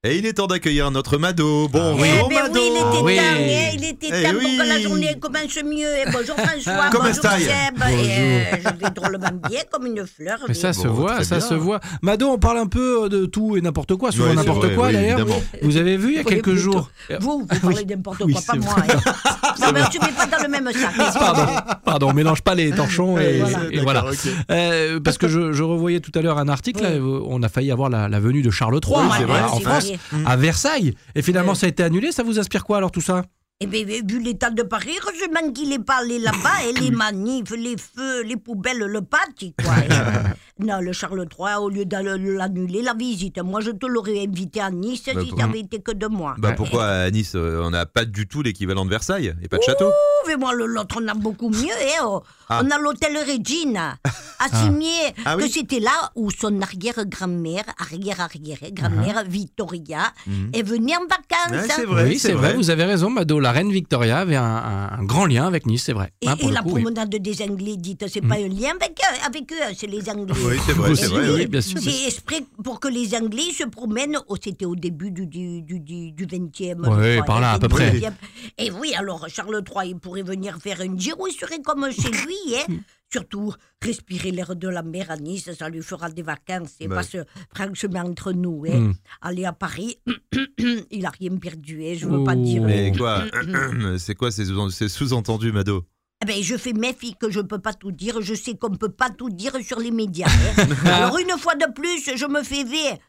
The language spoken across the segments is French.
Et il est temps d'accueillir notre Mado. Bonjour Mado. Oui, il était temps pour que la journée commence mieux. Et bonjour François, bonjour Seb. Je vais drôlement bien comme une fleur. Mais ça se voit, ça se voit. Mado, on parle un peu de tout et n'importe quoi, souvent n'importe quoi d'ailleurs. Évidemment. Vous avez vu il y a quelques jours. Vous parlez d'importe quoi, pas moi. Non, mais tu ne mets pas dans le même sac. Pardon, on mélange pas les torchons et voilà. Okay. Parce que je revoyais tout à l'heure un article, là, on a failli avoir la venue de Charles III en France, à Versailles. Et finalement, ça a été annulé. Ça vous inspire quoi alors tout ça ? Eh bien, vu l'état de Paris, heureusement qu'il n'est pas allé là-bas, et les manifs, les feux, les poubelles, le pâtis, quoi. Non, le Charles III, au lieu de l'annuler, la visite, moi je te l'aurais invité à Nice si ça avait été que de moi. Pourquoi à Nice, on n'a pas du tout l'équivalent de Versailles et pas de château? Mais moi, l'autre, on a beaucoup mieux. On a l'hôtel Regina à Cimier, que c'était là où son arrière-grand-mère, grand-mère Victoria, est venue en vacances. C'est vrai, oui, c'est vrai, vous avez raison, Mado. La reine Victoria avait un grand lien avec Nice, c'est vrai. Et la promenade des Anglais, dites, c'est pas un lien avec eux, c'est les Anglais. Oui, c'est vrai, oui, bien sûr. C'est exprès pour que les Anglais se promènent. C'était au début du 20e. Oui, par là, à peu près. Et oui, alors Charles III, il pourrait venir faire un giro, il serait comme chez lui, hein. Surtout, respirer l'air de la mer à Nice, ça lui fera des vacances. Et parce que, franchement, entre nous, aller à Paris, il n'a rien perdu, je ne veux pas dire. Mais quoi c'est quoi ces sous-entendus, Mado? Je fais mes filles que je ne peux pas tout dire. Je sais qu'on ne peut pas tout dire sur les médias. Alors, une fois de plus, je me fais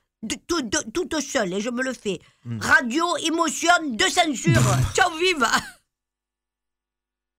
toute seule et je me le fais. Radio, émotion, de censure. Ciao, vive!